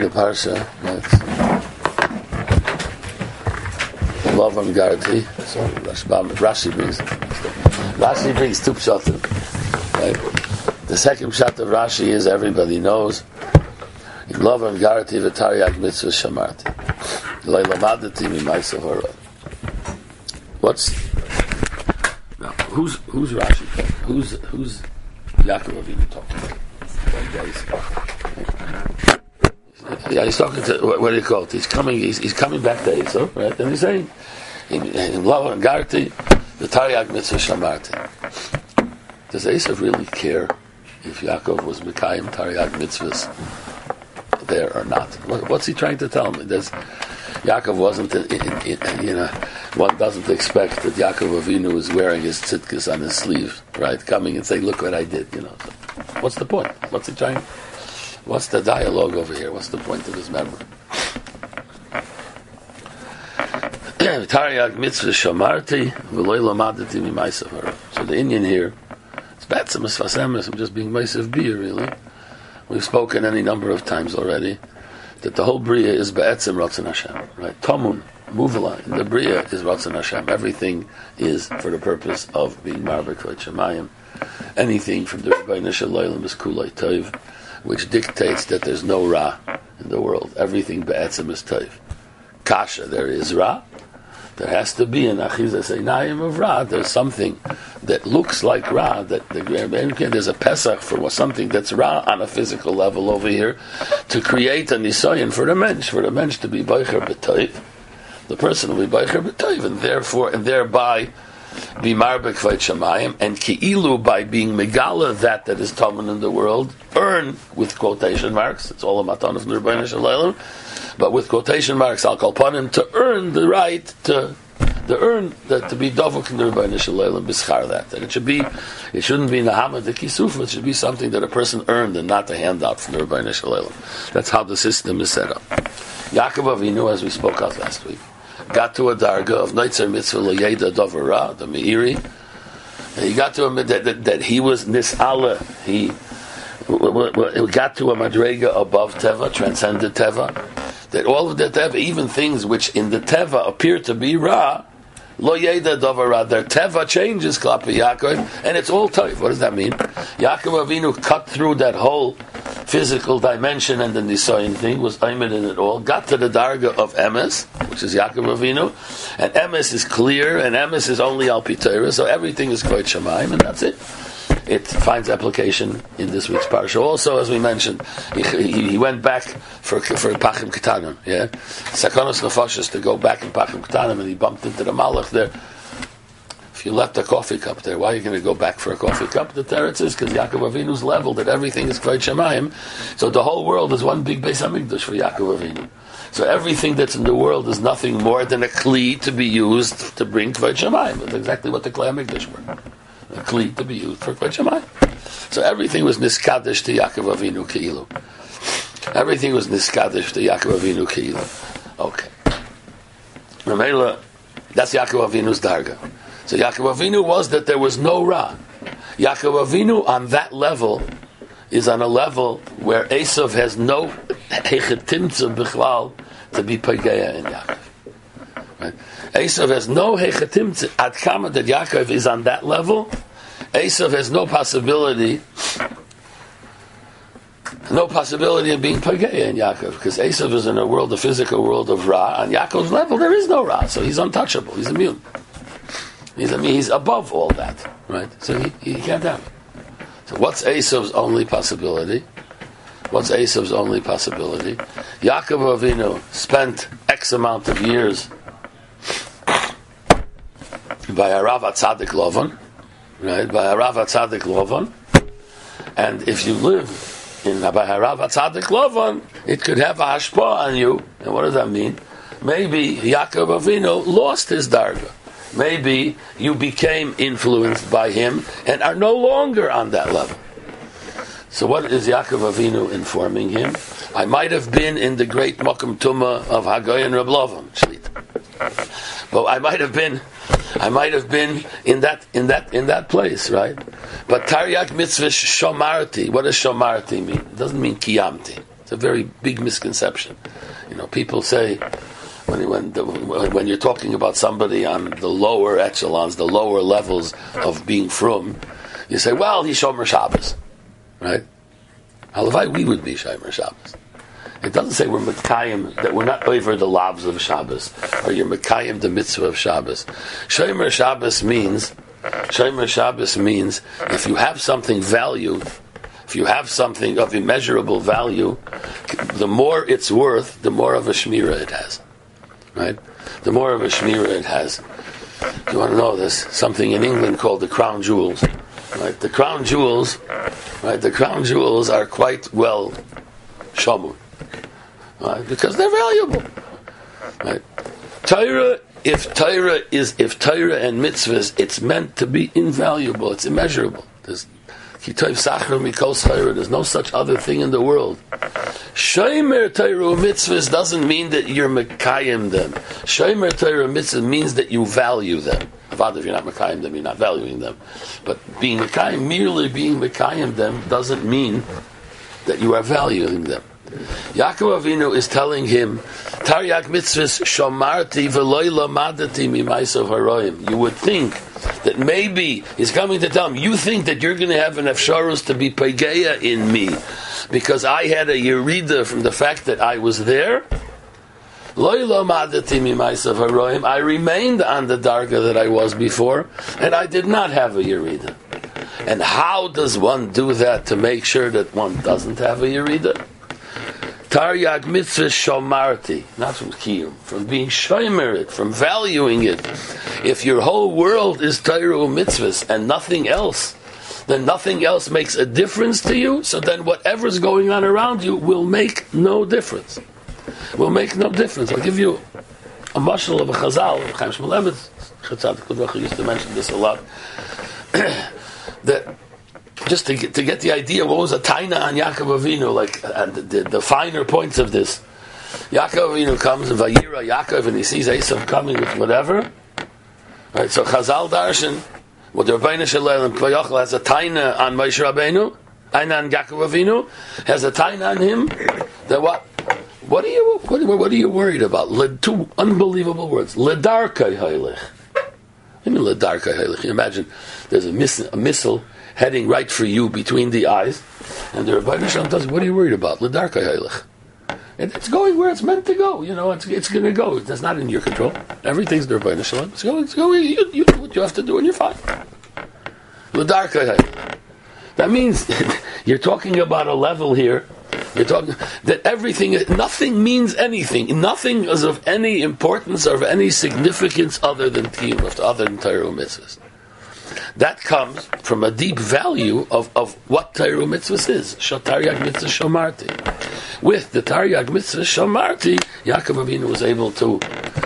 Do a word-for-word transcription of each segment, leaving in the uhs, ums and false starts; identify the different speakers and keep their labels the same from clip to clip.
Speaker 1: the parsha. That's Lavan Garti. So Rashi brings Rashi brings two pshatim. Right? The second pshat of Rashi is everybody knows. In Lavan Garti v'Taryag mitzvah shamarti. Leilamadati mi'maisav hara. What's now? Who's who's Rashi talking? Who's who's Yaakov Avinu talking about? Yeah, he's talking to what, what do you call it? He's coming. He's, he's coming back to Esau, right? And he's saying, "In Lavan Garti, the Taryag mitzvah shamarti." Does Esau really care if Yaakov was Mekayim Taryag mitzvahs there or not? What, what's he trying to tell me? There's Yaakov wasn't, in, in, in, you know, one doesn't expect that Yaakov Avinu is wearing his tzidkes on his sleeve, right? Coming and saying, "Look what I did," you know. So what's the point? What's he trying? What's the dialogue over here? What's the point of his memory? Taryag mitzvah shamarti v'loy lamadati mi'maisav hara. So the Indian here, it's batzamas fasemas. I'm just being maisav bia, really. We've spoken any number of times already that the whole Bria is Be'etzim Ratzon Hashem, right? Tomun, Muvela, in the Bria is Ratzon Hashem. Everything is for the purpose of being Marbek V'et Shemayim. Anything from the Rebbeinu Shalom is Kulei Tov, which dictates that there's no Ra in the world. Everything Be'etzim is Tov. Kasha, there is Ra. There has to be an Achizas Einayim of Ra. There's something that looks like Ra. That the, there's a Pesach for something that's Ra on a physical level over here to create a Nisayan for the mensch, for the mensch to be Beicher B'Toiv. The person will be Beicher B'Toiv, and therefore, and thereby be Marbek V'et Shemayim, and Ki'ilu, by being Megala, that that is Toman in the world, earn, with quotation marks, it's all a matan of Rebbeinu Shalom, but with quotation marks, I'll call upon him to earn the right to to earn that to be dovuk in the Rebbeinu Shalom, bischar that. That it should be, it shouldn't be Nahama de Kisuf, it should be something that a person earned and not a handout from the Rebbeinu Shalom. That's how the system is set up. Yaakov Avinu, as we spoke of last week, got to a darga of Neitzer Mitzvah L'Yeda Dovara, the Meiri. He got to a that, that, that he was Nis'ala. He w- w- w- got to a Madrega above Teva, transcended Teva. That all of the Teva, even things which in the Teva appear to be Ra, Lo Yeda Dovara, their Teva changes Klapi Yaakov, and it's all Tov. What does that mean? Yaakov Avinu cut through that whole physical dimension and the Nisayan thing, was aimed in it all, got to the Darga of Emes, which is Yaakov Avinu, and Emes is clear, and Emes is only Al Pitera, so everything is Kvod Shamayim, and that's it. It finds application in this week's parsha. Also, as we mentioned, he, he, he went back for for Pachim Ketanim, yeah? Sakonos Nefashos, to go back in Pachim Ketanim, and he bumped into the Malach there. If you left a coffee cup there, why are you going to go back for a coffee cup? The teretz is because Yaakov Avinu's level, that everything is Kvod Shemayim, so the whole world is one big Beis HaMikdash for Yaakov Avinu. So everything that's in the world is nothing more than a kli to be used to bring Kvod Shemayim. That's exactly what the Klei HaMikdash were. A kli to be used for Kvod Shemayim. So everything was niskadesh to Yaakov Avinu Keilu. Everything was niskadesh to Yaakov Avinu Keilu. Okay. Ramela, that's Yaakov Avinu's darga. So Yaakov Avinu was that there was no Ra. Yaakov Avinu on that level is on a level where Esav has no hechetimtza bichlal to be pageya in Yaakov. Right? Esav has no hechetimtza ad kama that Yaakov is on that level. Esav has no possibility, no possibility of being pageya in Yaakov, because Esav is in a world, a physical world of Ra. On Yaakov's level, there is no Ra, so he's untouchable. He's immune. He's, I mean, he's above all that, right? So he, he can't have it. So what's Esav's only possibility? What's Esav's only possibility? Yaakov Avinu spent X amount of years by Arav Atzadik Lovan, right? By Arav Atzadik Lovan, and if you live in by Arav Atzadik Lovan, it could have a hashpah on you. And what does that mean? Maybe Yaakov Avinu lost his darga. Maybe you became influenced by him and are no longer on that level. So what is Yaakov Avinu informing him? I might have been in the great Mokum Tumah of Hagoy and Reb Lovan, but I might have been, I might have been in that in that in that place, right? But Taryag Mitzvah Shomarti. What does Shomarti mean? It doesn't mean Kiyamti. It's a very big misconception. You know, people say, when when, the, when you're talking about somebody on the lower echelons, the lower levels of being frum, you say, well, he's Shomer Shabbos, right? Halavai, we would be Shomer Shabbos. It doesn't say we're Mekayim, that we're not over the lavs of Shabbos, or you're Mekayim the mitzvah of Shabbos. Shomer Shabbos means, Shomer Shabbos means, if you have something valued, if you have something of immeasurable value, the more it's worth, the more of a shmirah it has. Right? The more of a shmirah it has. You want to know this? Something in England called the crown jewels. Right? The crown jewels, right? The crown jewels are quite well shamu. Right? Because they're valuable. Right? Torah, if Torah is, if Torah and mitzvahs, it's meant to be invaluable. It's immeasurable. There's There's no such other thing in the world. Shomer Torah mitzvahs doesn't mean that you're mekayim them. Shomer Torah mitzvahs means that you value them. If you're not mekayim them, you're not valuing them. But being mekayim, merely being mekayim them, doesn't mean that you are valuing them. Yaakov Avinu is telling him, Taryag mitzvahs shomarti v'loy lamadati mimaysav haroyim. You would think that maybe he's coming to tell him, you think that you're going to have an efsharus to be pegeya in me because I had a yerida from the fact that I was there? Loy lamadati mimaysav haroyim. I remained on the darga that I was before, and I did not have a yerida. And how does one do that to make sure that one doesn't have a yerida? Taryag mitzvah shomarti, not from kiyum, from being shomer, from valuing it. If your whole world is Torah mitzvahs and nothing else, then nothing else makes a difference to you. So then whatever's going on around you will make no difference. Will make no difference. I'll give you a mashal of a chazal. Chaim Shmulevitz, Chatzad Kudrocha used to mention this a lot. That just to get, to get the idea, what was a taina on Yaakov Avinu, like and the, the, the finer points of this. Yaakov Avinu comes and Vayira Yaakov, and he sees Esav coming with whatever. Right, so Chazal Darshan, what the Rabbeinu Shalom Kvayachal has a taina on Moshe Rabbeinu, taina on Yaakov Avinu, has a taina on him. That what? What are you? What, what are you worried about? Le, two unbelievable words. Ledarkai Hailech. I mean Ledarkai Hailech. You imagine there's a, miss, a missile heading right for you between the eyes, and the Rabbeinu Shalom tells you, what are you worried about? L'darkai hailech. And it's going where it's meant to go. You know, it's it's going to go. That's not in your control. Everything's the Rabbeinu Shalom. It's going. It's going. You, you do what you have to do, and you're fine. L'darkai hailech. That means you're talking about a level here. You're talking that everything, nothing means anything. Nothing is of any importance or of any significance other than tiyum, other than Torah mitzvahs. That comes from a deep value of, of what Torah mitzvahs is. Taryag mitzvah shomarti. With the Taryag mitzvah shomarti, Yaakov Avinu was able to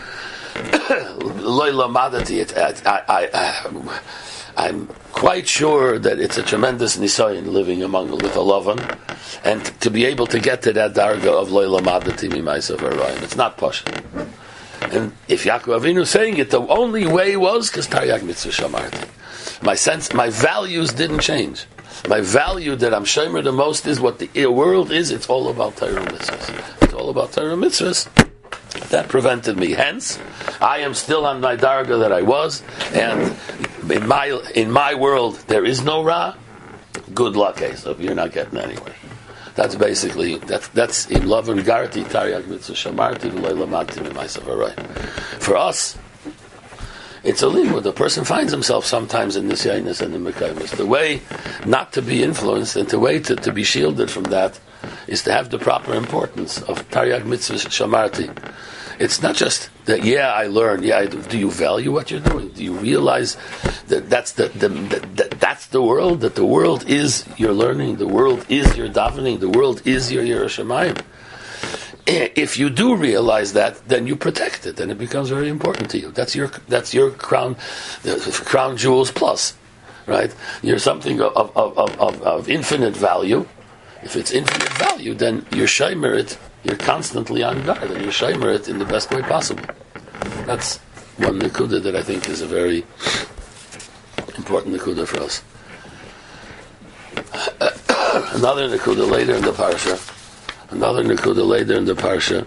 Speaker 1: loy lamadati. I, I, I'm quite sure that it's a tremendous nisayon living among with a lovan, and to be able to get to that darga of loy lamadati mimaysav harayim. It's not pashut. And if Yaakov Avinu is saying it, the only way was because Taryag mitzvah shomarti. My sense, my values didn't change. My value that I'm shomer the most is what the world is. It's all about Torah mitzvahs. It's all about Torah mitzvahs. That prevented me. Hence, I am still on my darga that I was, and in my in my world there is no ra. Good luck, Esav. You're not getting anywhere. That's basically that's that's in love and garti Taryag mitzvah shamarti v'lo lamadti mimaysav harayim. For us, it's a limud. The person finds himself sometimes in this yainus and the mekaymus. The way not to be influenced and the way to, to be shielded from that is to have the proper importance of Taryag mitzvah shamarti. It's not just that, yeah, I learned. Yeah, I do. Do you value what you're doing? Do you realize that that's the, the, the that, that's the world? That the world is your learning. The world is your davening. The world is your Yiras Shamayim. If you do realize that, then you protect it, and it becomes very important to you. That's your that's your crown, crown jewels plus, right? You're something of of, of, of, of infinite value. If it's infinite value, then you're shomer it. You're constantly on guard, and you're shomer it in the best way possible. That's one nekuda that I think is a very important nekuda for us. Another nekuda later in the parasha. Another nekuda later in the parsha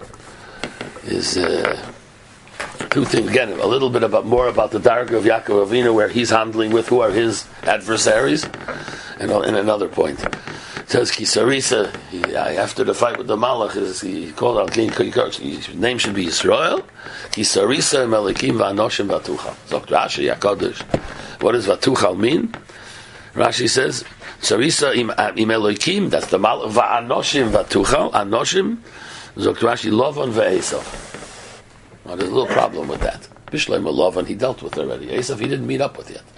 Speaker 1: is uh, two things. Again, a little bit about more about the dark of Yaakov Avinu, where he's handling with who are his adversaries, and in another point. It says Kisarisa, he, after the fight with the Malach, is, he called out King. His name should be Yisrael. Kisarisa Melikim Vanoshim Vatuchal. Zokt Rashi Yakodesh. What does Vatuchal mean? Rashi says Sarisa im Elokim. That's the Malach Vanoshim Vatuchal. Anoshim. Zokt Rashi Lovan ve'Esav. Now there's a little problem with that. Bishleim Lovan he dealt with already. Esav he didn't meet up with yet.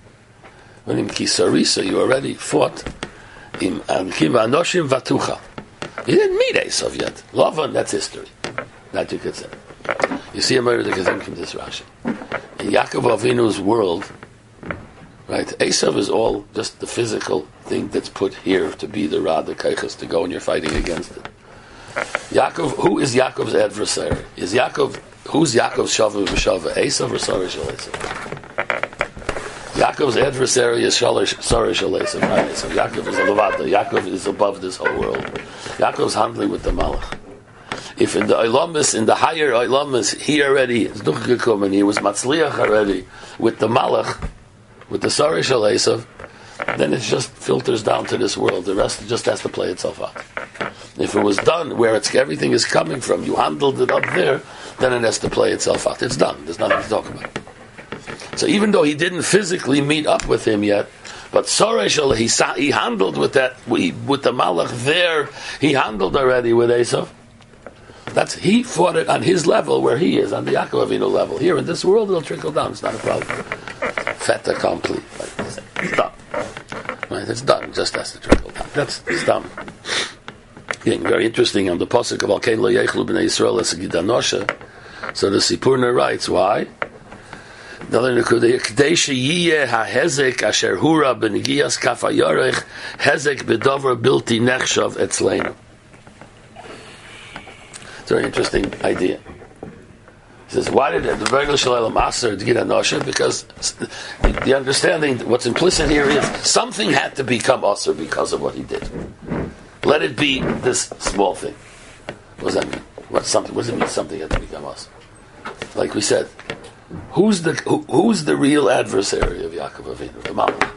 Speaker 1: When in Kisarisa you already fought. Im Ankim Anoshim Vatucha. He didn't meet Esav yet. Lavan, that's history. That you could say. You see a murder that from this Rashi. In Yaakov Avinu's world, right, Esav is all just the physical thing that's put here to be the Rad, the Kaichas, to go and you're fighting against it. Yaakov, who is Yaakov's adversary? Is Yaakov, who's Yaakov's Shavu V'Shava? Esav or Sarah Shal Esav? Yaakov's adversary is Shalish, Sarah Shal Esav. Right? So Yaakov is a Levada. Yaakov is above this whole world. Yaakov's handling with the Malach. If in the Olamis, in the higher Olamis, he already, he was Matzliach already with the Malach, with the Sarah Shal Esav, then it just filters down to this world. The rest just has to play itself out. If it was done where it's everything is coming from, you handled it up there, then it has to play itself out. It's done. There's nothing to talk about. So even though he didn't physically meet up with him yet, but Soreshal, he he handled with that with the Malach there. He handled already with Esav. That's he fought it on his level where he is on the Yaakov Avinu level. Here in this world, it'll trickle down. It's not a problem. Feta complete. It's done. Right? It's done. It just has to trickle down. That's it's done. Again, very interesting on the pasuk of Al Kain Lo Yechlu Bnei Yisrael Es Gidanosha. So the Sipurna writes, why? K'dei sheyiyeh hahezek asher hura b'negias kaf hayorech hezek b'dover bilti nechshav etzleinu. It's a very interesting idea. He says, why did the Rebbeinu Shalom Aser to get a nosha? Because the, the understanding, what's implicit here is something had to become Aser because of what he did. Let it be this small thing. What does that mean? What's something? What does it mean? Something had to become Aser. Like we said, who's the who, who's the real adversary of Yaakov Avinu? The Malach.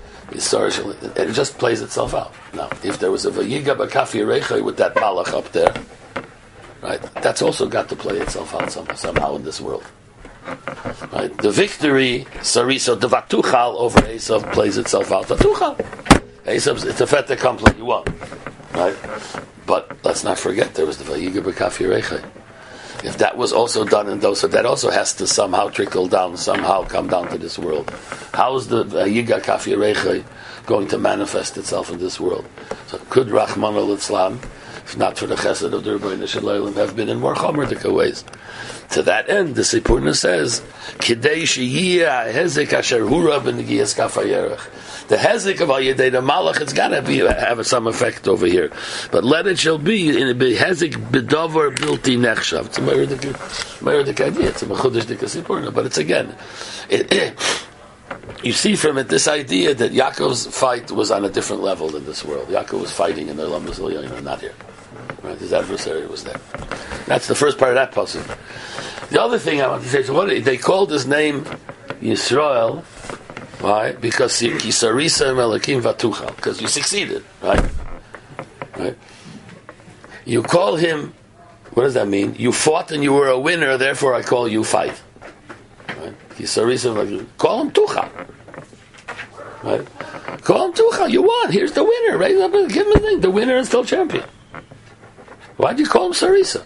Speaker 1: It just plays itself out. Now, if there was a Vayiga B'Kafi Reichai with that Malach up there, right, that's also got to play itself out somehow, somehow in this world. Right, the victory, Sariso, the Vatuchal over Esav plays itself out. Vatuchal, Esav's it's a fait accompli, you won, right? But let's not forget there was the Vayiga B'Kafi Reichai. If that was also done in those, so that also has to somehow trickle down, somehow come down to this world. How is the Vayiga Kafi Reichai going to manifest itself in this world? So could Rahman al-Islam, if not for the chesed of the Rebbeinu Shalom, have been in more chomerdik ways? To that end, the Sipurna says, Kidei sheyiyeh hezek asher hura b'negias kaf hayerech. The hezek of Ayedei the Malach, it's got to be have some effect over here. But let it shall be in a hezek b'dover bilti nechshav. It's a meridik idea. It's a mechudesh dik Sipurna. But it's again, it, it, you see from it this idea that Yaakov's fight was on a different level than this world. Yaakov was fighting in the Olam Hazeh, not here. Right? His adversary was there. That's the first part of that puzzle. The other thing I want to say is, what they called his name Yisrael. Why? Because Kisarisa Melakim Vatuchal. Because you succeeded, right? Right? You call him. What does that mean? You fought and you were a winner. Therefore, I call you fight. Right? Kisarisa Melakim. Call him Tuchal. Right? Call him Tuchal. You won. Here's the winner. Right? Give him a thing. The winner is still champion. Why do you call him Sarisa?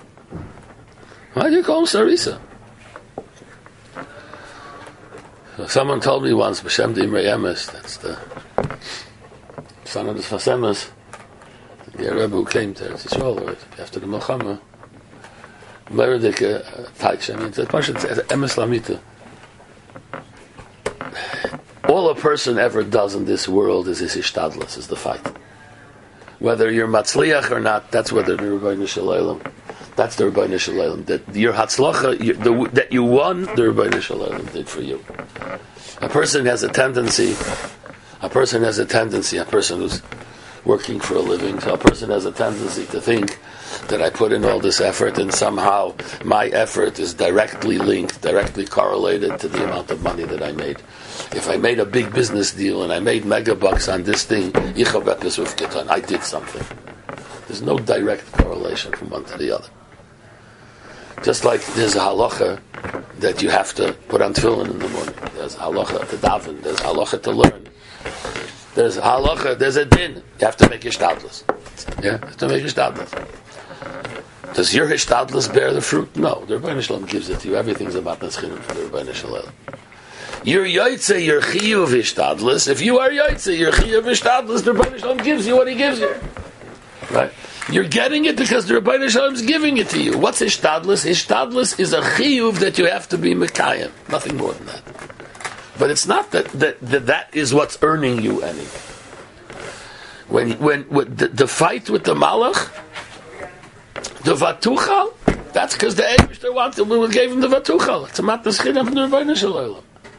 Speaker 1: Why do you call him Sarisa? So someone told me once, B'Shem D'Imrei Emes, that's the son of the Sfas Emes, the Rebbe who came to Eretz Yisrael after the Milchama, Meredik Taich, I mean, it's a question, it's Emes Lamita. All a person ever does in this world is his ishtadlus, is the fight. Whether you're matzliach or not, that's whether the Rebbeinu Shalom. That's the Rebbeinu Shalom. That your hatzlacha, your, the, that you won, the Rebbeinu Shalom did for you. A person has a tendency, a person has a tendency, a person who's working for a living. So a person has a tendency to think that I put in all this effort and somehow my effort is directly linked, directly correlated to the amount of money that I made. If I made a big business deal and I made mega bucks on this thing, I did something. There's no direct correlation from one to the other. Just like there's a halacha that you have to put on tefillin in the morning. There's a halacha to daven. There's a halacha to learn. There's a halacha, there's a din. You have to make hishtadlus. Yeah, you have to make hishtadlus. Does your hishtadlus bear the fruit? No. The Rebbeinu Shalom gives it to you. Everything's about Naschinum for the Rebbeinu Shalom. You're yoytze, you're chiyuv hishtadlus. If you are yoytze, you're chiyuv hishtadlus. The Rebbeinu Shalom gives you what He gives you. Right? You're getting it because the Rebbeinu Shalom is giving it to you. What's hishtadlus? Hishtadlus is a chiyuv that you have to be mekayim. Nothing more than that. But it's not that that, that, that is what's earning you anything. When when, when the, the fight with the malach, the vatuchal, that's because the Eibishter wanted, we gave him the vatuchal. It's a matnas chidam from the Rebbeinu Shalom.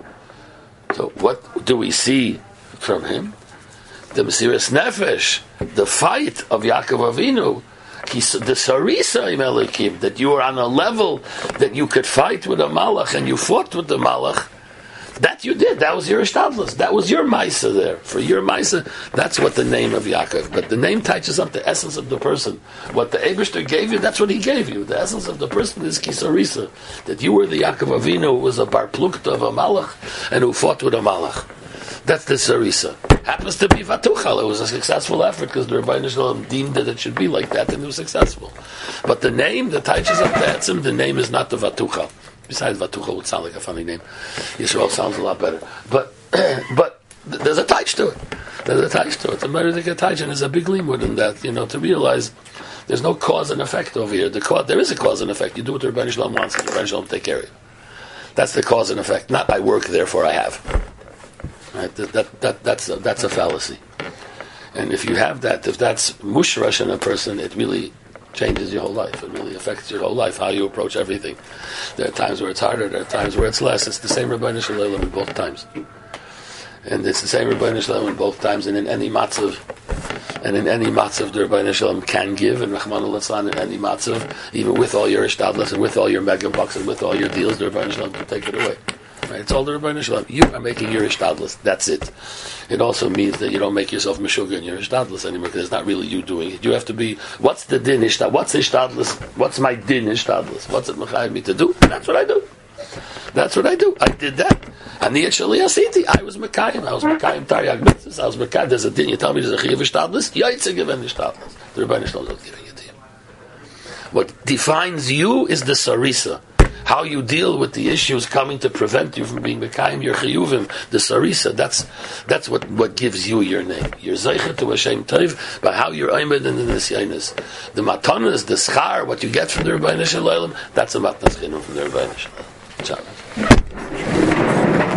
Speaker 1: So what do we see from him? The Mesiras Nefesh, the fight of Yaakov Avinu, the Sarisa im Elokim, that you were on a level that you could fight with a malach, and you fought with the malach. That you did. That was your ishtadlus. That was your maisa there. For your maisa, that's what the name of Yaakov. But the name touches up the essence of the person. What the Eibishter gave you, that's what he gave you. The essence of the person is kisarisa. That you were the Yaakov Avinu who was a bar plukta of a malach and who fought with a malach. That's the sarisa. Happens to be vatuchal. It was a successful effort because the Rebbeinu Shalom deemed that it should be like that, and it was successful. But the name, the touches up the etzim, the name is not the vatuchal. Besides, Vatucha would sound like a funny name. Yisrael sounds a lot better. But but there's a touch to it. There's a touch to it. The Meridika touch, and there's a big limud in that, you know, to realize there's no cause and effect over here. The cause, there is a cause and effect. You do what the Rebbeinu Shalom wants, and the Rebbeinu Shalom take care of you. That's the cause and effect. Not I work, therefore I have. Right? That, that, that, that's, a, that's a fallacy. And if you have that, if that's mushrash in a person, it really changes your whole life. It really affects your whole life, how you approach everything. There are times where it's harder, there are times where it's less. It's the same Rebbeinu Shalom in both times. And it's the same Rebbeinu Shalom in both times, and in any matzav, and in any matzav the Rebbeinu Shalom can give, and Rachmana litzlan in any matzav, even with all your ishtadlus, and with all your mega bucks, and with all your deals, the Rebbeinu Shalom can take it away. Right? It's all the Rebbeinu Shalom. You are making your ishtadlus. That's it. It also means that you don't make yourself meshuggah in your ishtadlus anymore, because it's not really you doing it. You have to be, what's the din ishtadlus? What's ishtadlus? What's my din ishtadlus? What's it mechayev me to do? That's what I do. That's what I do. I did that. Ani actually asiti. I was mekayim. I was mekayim taryag mitzvahs. I was mekayim. There's a din. You tell me there's a chiyuv ishtadlus. Yaitze given ishtadlus. The Rebbeinu Shalom is not giving it to you. What defines you is the sarisa. How you deal with the issues coming to prevent you from being mekayim your chiyuvim, the sarisa. That's that's what, what gives you your name. You're zeicha to Hashem Tov by how you're aimed in the nisyanis. The matanas, the schar, what you get from the Rebbeinu Shalom, that's a matnas chinam from the Rebbeinu Shalom.